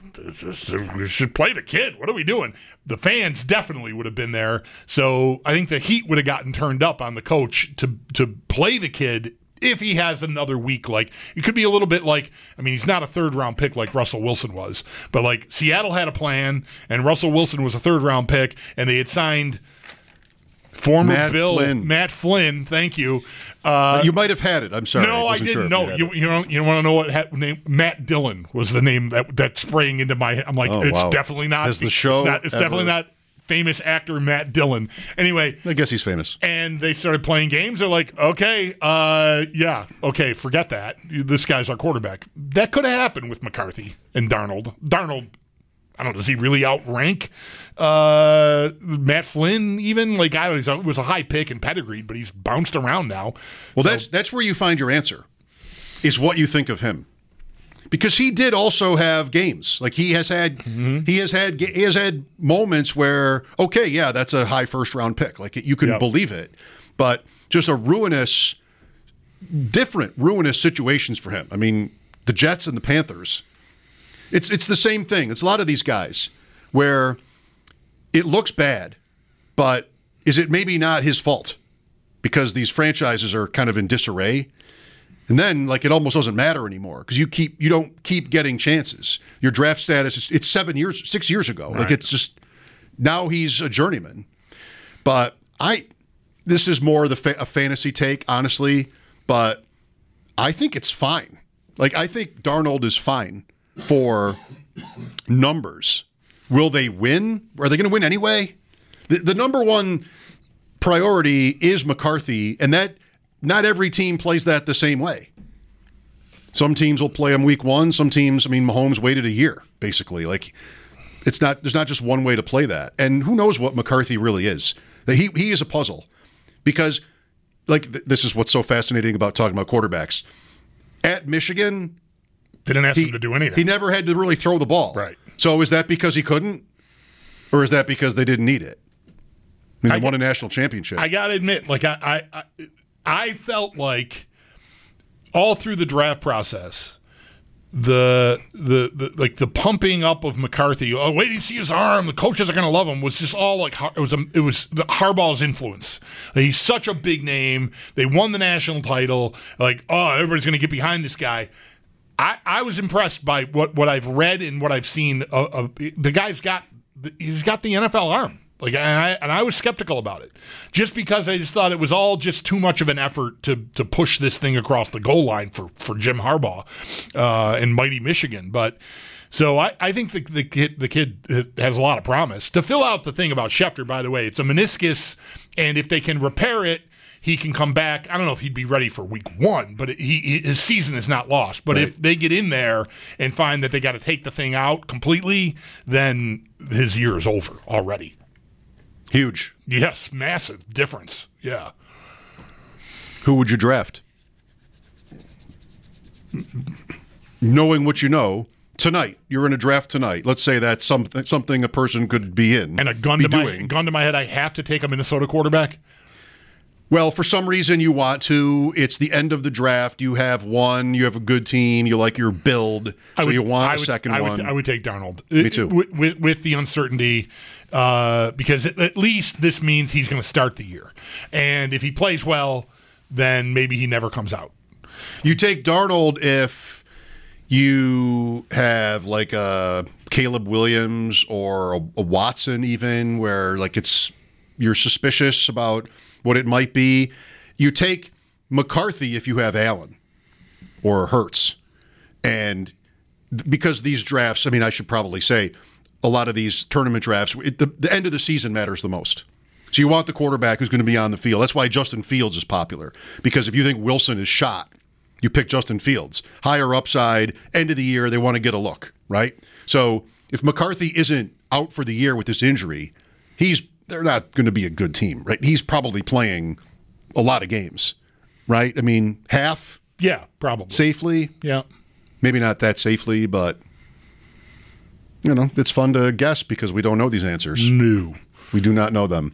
we should play the kid. What are we doing? The fans definitely would have been there. So I think the heat would have gotten turned up on the coach to to play the kid if he has another week. Like, it could be a little bit like, I mean, he's not a third round pick like Russell Wilson was, but like Seattle had a plan and Russell Wilson was a third round pick and they had signed former Matt Bill Flynn. Matt Flynn. Thank you. Uh, you might have had it. I'm sorry. No, I, I didn't sure know. You you, you know you want to know what ha- name? Matt Dillon was the name that that's spraying into my. I'm like, oh, it's wow. definitely not. Has the show It's, not, it's ever... definitely not famous actor Matt Dillon. Anyway, I guess he's famous. And they started playing games. They're like, okay, uh, yeah, okay, forget that. This guy's our quarterback. That could have happened with McCarthy and Darnold. Darnold. I don't know, does he really outrank uh, Matt Flynn even? Like, I don't know, he was a high pick and pedigreed, but he's bounced around now. Well, so, that's that's where you find your answer, is what you think of him. Because he did also have games. Like, he has had mm-hmm. he has had he has had moments where, okay, yeah, that's a high first round pick. Like, you can yep. believe it. But just a ruinous different, ruinous situations for him. I mean, the Jets and the Panthers. It's it's the same thing. It's a lot of these guys where it looks bad, but is it maybe not his fault because these franchises are kind of in disarray? And then, like, it almost doesn't matter anymore because you keep you don't keep getting chances. Your draft status is it's seven years, six years ago. Right. Like, it's just now he's a journeyman. But I, this is more the fa- a fantasy take, honestly. But I think it's fine. Like, I think Darnold is fine for numbers. Will they win? Are they going to win anyway? The, the number one priority is McCarthy, and that. Not every team plays that the same way. Some teams will play him week one. Some teams, I mean, Mahomes waited a year, basically. Like, it's not. There's not just one way to play that. And who knows what McCarthy really is? He he is a puzzle. Because, like, th- this is what's so fascinating about talking about quarterbacks. At Michigan, they didn't ask he, him to do anything. He never had to really throw the ball. Right. So is that because he couldn't? Or is that because they didn't need it? I mean, they I won a national championship. I got to admit, like, I... I, I I felt like all through the draft process, the, the the like the pumping up of McCarthy. Oh, wait, you see his arm. The coaches are going to love him. Was just all like it was. A, it was the Harbaugh's influence. He's such a big name. They won the national title. Like, oh, everybody's going to get behind this guy. I, I was impressed by what, what I've read and what I've seen. Uh, uh, the guy's got he's got the N F L arm. Like, and I, and I was skeptical about it, just because I just thought it was all just too much of an effort to to push this thing across the goal line for, for Jim Harbaugh uh, in mighty Michigan. But so I, I think the the kid the kid has a lot of promise. To fill out the thing about Schefter, by the way, it's a meniscus, and if they can repair it, he can come back. I don't know if he'd be ready for week one, but he, he his season is not lost. But right. If they get in there and find that they got to take the thing out completely, then his year is over already. Huge. Yes, massive difference. Yeah. Who would you draft? Knowing what you know, tonight, you're in a draft tonight. Let's say that's something something a person could be in. And a gun, to my, gun to my head, I have to take a Minnesota quarterback? Well, for some reason you want to. It's the end of the draft. You have one. You have a good team. You like your build. So would, you want I a would, second I one. Would, I would take Darnold. Me too. With, with, with the uncertainty, uh, because at least this means he's going to start the year. And if he plays well, then maybe he never comes out. You take Darnold if you have like a Caleb Williams or a, a Watson even, where like it's you're suspicious about what it might be. You take McCarthy if you have Allen or Hurts. And th- because these drafts, I mean, I should probably say, a lot of these tournament drafts, it, the, the end of the season matters the most. So you want the quarterback who's going to be on the field. That's why Justin Fields is popular. Because if you think Wilson is shot, you pick Justin Fields. Higher upside, end of the year, they want to get a look, right? So if McCarthy isn't out for the year with this injury, he's they're not going to be a good team, right? He's probably playing a lot of games, right? I mean, half? Yeah, probably. Safely? Yeah. Maybe not that safely, but, you know, it's fun to guess because we don't know these answers. No. We do not know them.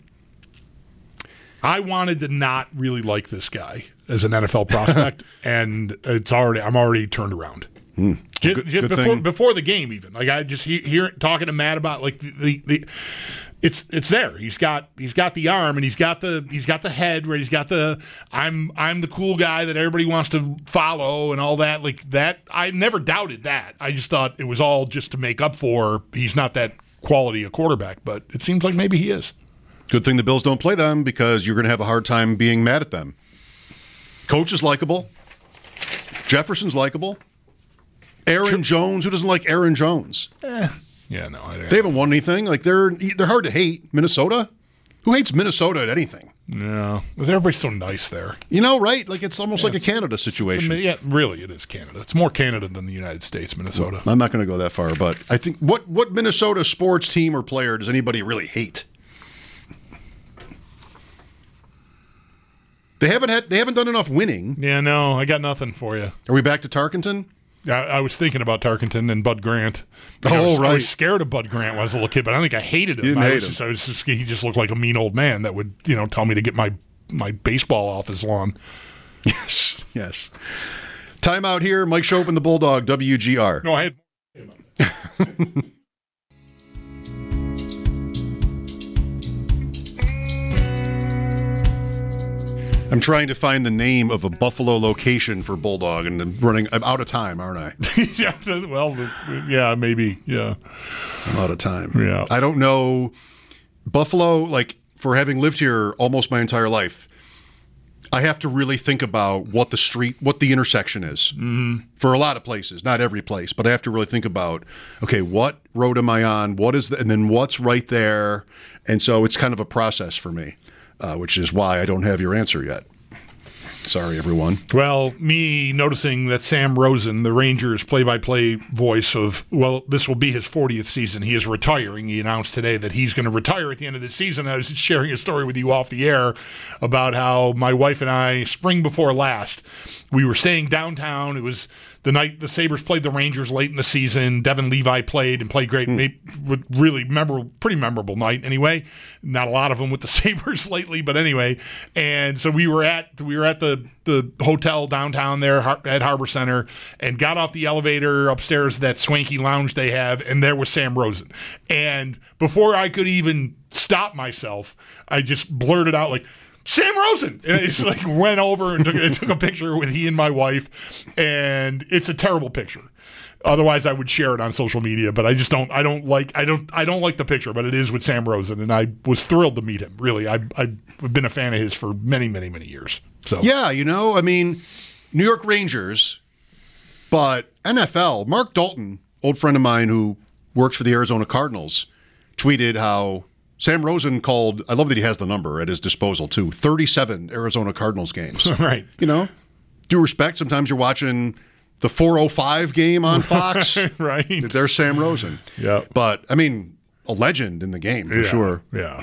I wanted to not really like this guy as an N F L prospect, and it's already I'm already turned around. Hmm. Just, good, just good before thing. before the game, even like I just hear, hear talking to Matt about like the, the, the it's it's there. He's got he's got the arm and he's got the he's got the head right. He's got the I'm I'm the cool guy that everybody wants to follow and all that. Like that, I never doubted that. I just thought it was all just to make up for he's not that quality a quarterback, but it seems like maybe he is. Good thing the Bills don't play them because you're going to have a hard time being mad at them. Coach is likable. Jefferson's likable. Aaron Ch- Jones, who doesn't like Aaron Jones? Eh, yeah, no. I, they haven't won anything. Like they're they're hard to hate. Minnesota? Who hates Minnesota at anything? No. Everybody's so nice there. You know, right? Like it's almost yeah, like a Canada situation. A, yeah, really, it is Canada. It's more Canada than the United States, Minnesota. Well, I'm not going to go that far, but I think what, what Minnesota sports team or player does anybody really hate? They haven't had. They haven't done enough winning. Yeah, no, I got nothing for you. Are we back to Tarkenton? I, I was thinking about Tarkenton and Bud Grant. Oh, I was, right. I was scared of Bud Grant when I was a little kid, but I don't think I hated him. You didn't I hate was him. Just, I was just, he just looked like a mean old man that would, you know, tell me to get my, my baseball off his lawn. Yes, yes. Time out here. Mike Schopp and the Bulldog, W G R. No, I had. I'm trying to find the name of a Buffalo location for Bulldog, and I'm running. I'm out of time, aren't I? yeah. Well, yeah, maybe. Yeah. I'm out of time. Yeah. I don't know. Buffalo, like, for having lived here almost my entire life, I have to really think about what the street, what the intersection is mm-hmm. for a lot of places, not every place, but I have to really think about, okay, what road am I on? What is the, and then what's right there? And so it's kind of a process for me, uh, which is why I don't have your answer yet. Sorry, everyone. Well, me noticing that Sam Rosen, the Rangers play-by-play voice of, well, this will be his fortieth season. He is retiring. He announced today that he's going to retire at the end of the season. I was sharing a story with you off the air about how my wife and I, spring before last, we were staying downtown. It was the night the Sabres played the Rangers late in the season. Devin Levi played and played great. Mm. Really memorable, pretty memorable night anyway. Not a lot of them with the Sabres lately, but anyway. And so we were at we were at the the hotel downtown there at Harbor Center and got off the elevator upstairs, that swanky lounge they have, and there was Sam Rosen. And before I could even stop myself, I just blurted out like, Sam Rosen! And I just like went over and took, took a picture with he and my wife, and it's a terrible picture. Otherwise, I would share it on social media, but I just don't. I don't like. I don't. I don't like the picture, but it is with Sam Rosen, and I was thrilled to meet him. Really, I, I've been a fan of his for many, many, many years. So yeah, you know, I mean, New York Rangers, but N F L. Mark Dalton, old friend of mine who works for the Arizona Cardinals, tweeted how Sam Rosen called, I love that he has the number at his disposal too, thirty-seven Arizona Cardinals games. Right. You know, due respect, sometimes you're watching the four oh five game on Fox. Right. There's Sam Rosen. Yeah. But, I mean, a legend in the game for yeah. sure. Yeah.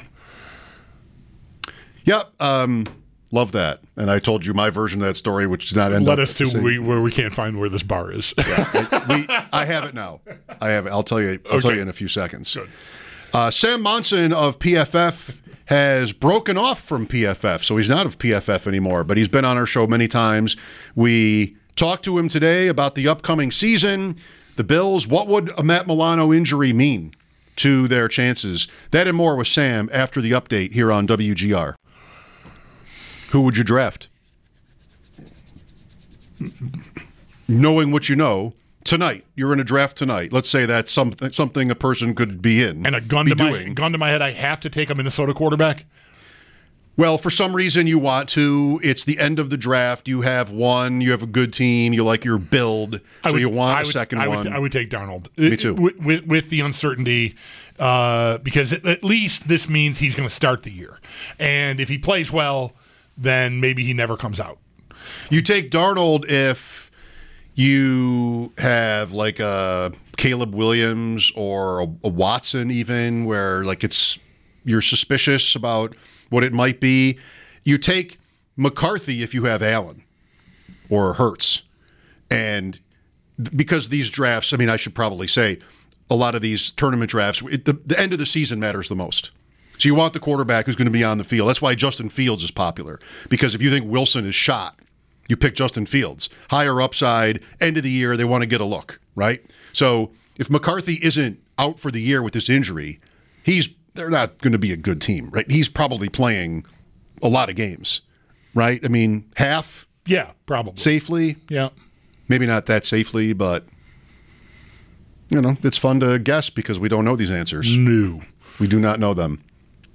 Yep. Um, love that. And I told you my version of that story, which did not end Led up. us to we, where we can't find where this bar is. Yeah, I, we, I have it now. I have it. I'll tell you. I'll Okay. tell you in a few seconds. Good. Uh, Sam Monson of P F F has broken off from P F F, so he's not of P F F anymore, but he's been on our show many times. We talked to him today about the upcoming season, the Bills. What would a Matt Milano injury mean to their chances? That and more with Sam after the update here on W G R. Who would you draft? Knowing what you know, tonight, you're in a draft tonight. Let's say that's something something a person could be in. And a gun to my gun to my head, I have to take a Minnesota quarterback? Well, for some reason you want to. It's the end of the draft. You have one. You have a good team. You like your build. I so would, you want I a would, second I one. Would, I would take Darnold. Me too. With, with, with the uncertainty, uh, because at, at least this means he's going to start the year. And if he plays well, then maybe he never comes out. You take Darnold if you have like a Caleb Williams or a, a Watson even, where like it's you're suspicious about what it might be. You take McCarthy if you have Allen or Hurts. And th- because these drafts, I mean, I should probably say a lot of these tournament drafts, it, the, the end of the season matters the most. So you want the quarterback who's going to be on the field. That's why Justin Fields is popular. Because if you think Wilson is shot, you pick Justin Fields. Higher upside, end of the year, they want to get a look, right? So if McCarthy isn't out for the year with this injury, he's they're not going to be a good team, right? He's probably playing a lot of games, right? I mean, half? Yeah, probably. Safely? Yeah. Maybe not that safely, but, you know, it's fun to guess because we don't know these answers. No. We do not know them.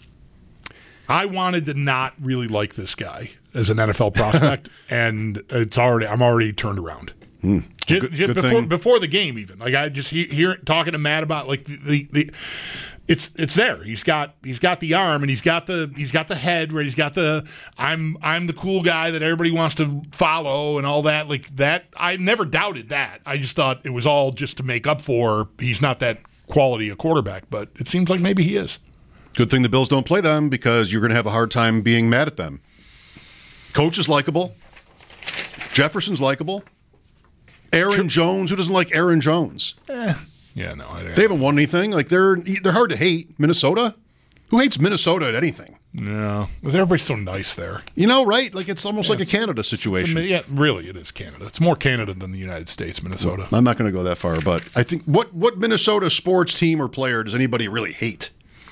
I wanted to not really like this guy as an N F L prospect, and it's already I'm already turned around. Hmm. Just, Good- just good before thing. before the game, even like I just hear, hear talking to Matt about like the, the, the it's it's there. He's got he's got the arm and he's got the he's got the head where he's got the I'm I'm the cool guy that everybody wants to follow and all that. Like that, I never doubted that. I just thought it was all just to make up for he's not that quality a quarterback, but it seems like maybe he is. Good thing the Bills don't play them because you're going to have a hard time being mad at them. Coach is likable. Jefferson's likable. Aaron Jones, who doesn't like Aaron Jones? Eh. Yeah, no. I They haven't won anything. Like they're they're hard to hate. Minnesota? Who hates Minnesota at anything? Yeah. Everybody's so nice there. You know, right? Like it's almost Yeah, like a Canada situation. It's, yeah, really, it is Canada. It's more Canada than the United States, Minnesota. I'm not going to go that far, but I think what what Minnesota sports team or player does anybody really hate?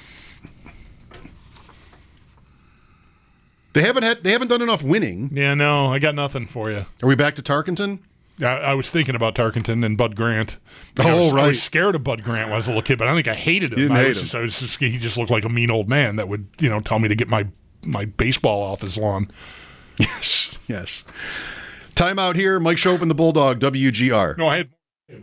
They haven't had. They haven't done enough winning. Yeah, no, I got nothing for you. Are we back to Tarkenton? I, I was thinking about Tarkenton and Bud Grant. Oh, I was, right. I was scared of Bud Grant when I was a little kid, but I don't think I hated him. You didn't I hate was him. Just, I was just, he just looked like a mean old man that would, you know, tell me to get my my baseball off his lawn. Yes, yes. Timeout here. Mike Schopp and the Bulldog, W G R. No, I had.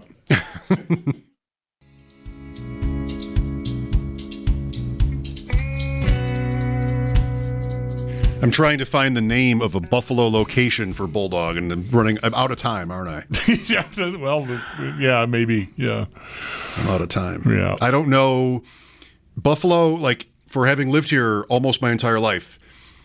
I'm trying to find the name of a Buffalo location for Bulldog, and I'm running. I'm out of time, aren't I? yeah, well, yeah, maybe, yeah. I'm out of time. Yeah. I don't know. Buffalo, like, for having lived here almost my entire life,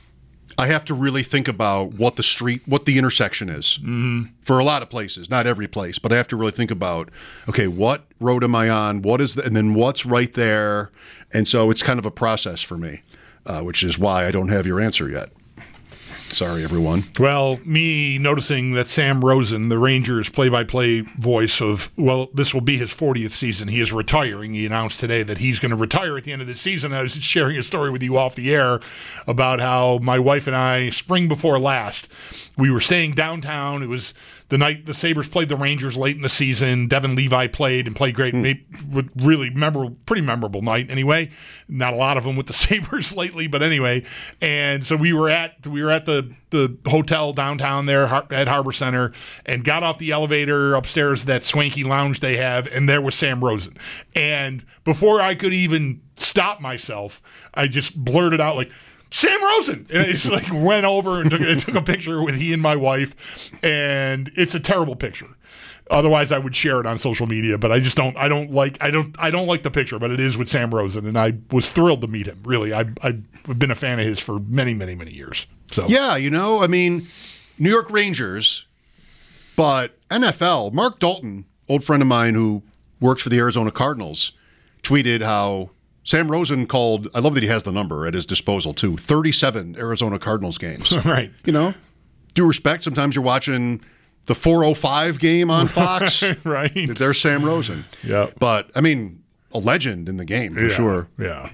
I have to really think about what the street, what the intersection is. Mm-hmm. For a lot of places, not every place, but I have to really think about, okay, what road am I on? What is the, and then what's right there? And so it's kind of a process for me. Uh, which is why I don't have your answer yet. Sorry, everyone. Well, me noticing that Sam Rosen, the Rangers play-by-play voice of, well, this will be his fortieth season. He is retiring. He announced today that he's going to retire at the end of the season. I was sharing a story with you off the air about how my wife and I, spring before last, we were staying downtown. It was the night the Sabres played the Rangers late in the season. Devin Levi played and played great. Mm. Really memorable, pretty memorable night anyway. Not a lot of them with the Sabres lately, but anyway. And so we were at we were at the, the hotel downtown there at Harbor Center and got off the elevator upstairs, that swanky lounge they have, and there was Sam Rosen. And before I could even stop myself, I just blurted out like, Sam Rosen! And I just like went over and took, and took a picture with he and my wife, and it's a terrible picture. Otherwise, I would share it on social media, but I just don't. I don't like. I don't. I don't like the picture, but it is with Sam Rosen, and I was thrilled to meet him. Really, I, I've been a fan of his for many, many, many years. So yeah, you know, I mean, New York Rangers, but N F L. Mark Dalton, old friend of mine who works for the Arizona Cardinals, tweeted how Sam Rosen called, I love that he has the number at his disposal too, thirty-seven Arizona Cardinals games. Right. You know, due respect, sometimes you're watching the four oh five game on Fox. Right. There's Sam Rosen. Yeah. But, I mean, a legend in the game for yeah. sure. Yeah.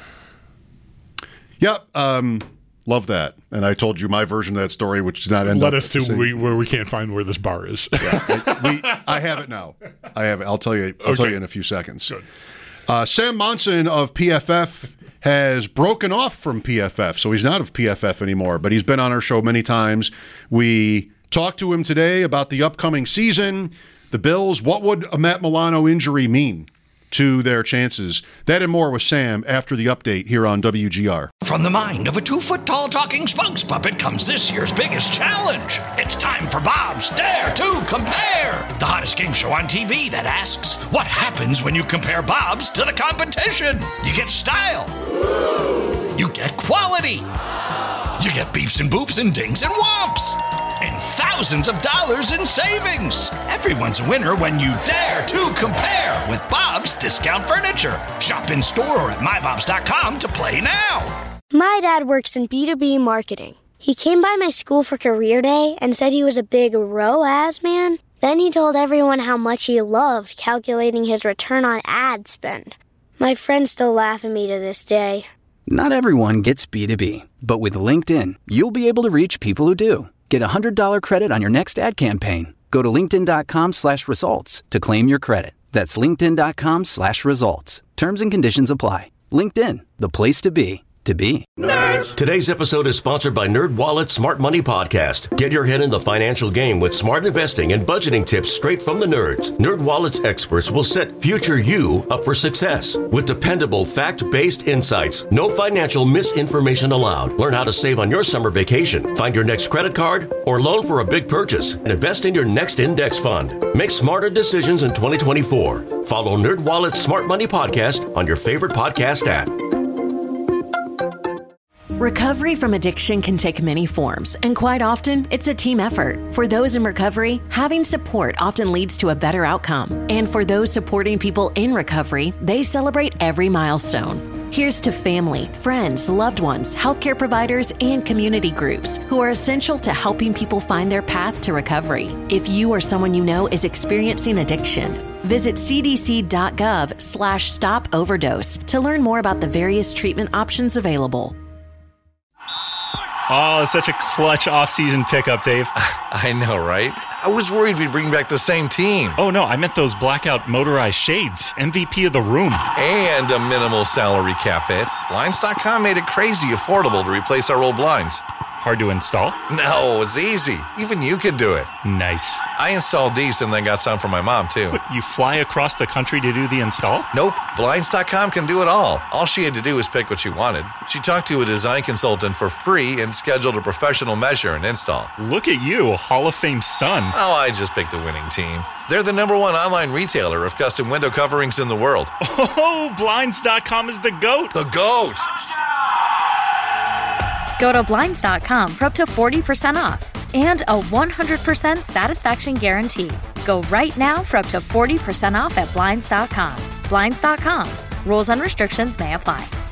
Yep. Um, love that. And I told you my version of that story, which did not end Led up. us to we, where we can't find where this bar is. Yeah, I, we, I have it now. I have it. I'll tell you. I'll Okay. tell you in a few seconds. Good. Uh, Sam Monson of P F F has broken off from P F F, so he's not of P F F anymore, but he's been on our show many times. We talked to him today about the upcoming season, the Bills. What would a Matt Milano injury mean to their chances? That and more with Sam after the update here on W G R. From the mind of a two-foot-tall talking spokes puppet comes this year's biggest challenge. It's time for Bob's Dare to Compare, the hottest game show on T V that asks, what happens when you compare Bob's to the competition? You get style. You get quality. You get beeps and boops and dings and whomps. And thousands of dollars in savings. Everyone's a winner when you dare to compare with Bob's Discount Furniture. Shop in store or at my bobs dot com to play now. My dad works in B two B marketing. He came by my school for career day and said he was a big R O A S man. Then he told everyone how much he loved calculating his return on ad spend. My friends still laugh at me to this day. Not everyone gets B two B, but with LinkedIn, you'll be able to reach people who do. Get a one hundred dollars credit on your next ad campaign. Go to linkedin.com slash results to claim your credit. That's linkedin.com slash results. Terms and conditions apply. LinkedIn, the place to be, to be. Nerds! Today's episode is sponsored by NerdWallet's Smart Money Podcast. Get your head in the financial game with smart investing and budgeting tips straight from the nerds. NerdWallet's experts will set future you up for success with dependable, fact-based insights. No financial misinformation allowed. Learn how to save on your summer vacation, find your next credit card, or loan for a big purchase, and invest in your next index fund. Make smarter decisions in twenty twenty-four. Follow NerdWallet's Smart Money Podcast on your favorite podcast app. Recovery from addiction can take many forms, and quite often, it's a team effort. For those in recovery, having support often leads to a better outcome. And for those supporting people in recovery, they celebrate every milestone. Here's to family, friends, loved ones, healthcare providers, and community groups who are essential to helping people find their path to recovery. If you or someone you know is experiencing addiction, visit cdc.gov slash stop overdose to learn more about the various treatment options available. Oh, such a clutch off-season pickup, Dave. I know, right? I was worried we'd bring back the same team. Oh, no, I meant those blackout motorized shades. M V P of the room. And a minimal salary cap hit. Blinds dot com made it crazy affordable to replace our old blinds. Hard to install? No, it's easy. Even you could do it. Nice. I installed these and then got some for my mom, too. What, you fly across the country to do the install? Nope. Blinds dot com can do it all. All she had to do was pick what she wanted. She talked to a design consultant for free and scheduled a professional measure and install. Look at you, a Hall of Fame son. Oh, I just picked the winning team. They're the number one online retailer of custom window coverings in the world. Oh, Blinds dot com is the GOAT. The GOAT! Go to Blinds dot com for up to forty percent off and a one hundred percent satisfaction guarantee. Go right now for up to forty percent off at Blinds dot com. Blinds dot com. Rules and restrictions may apply.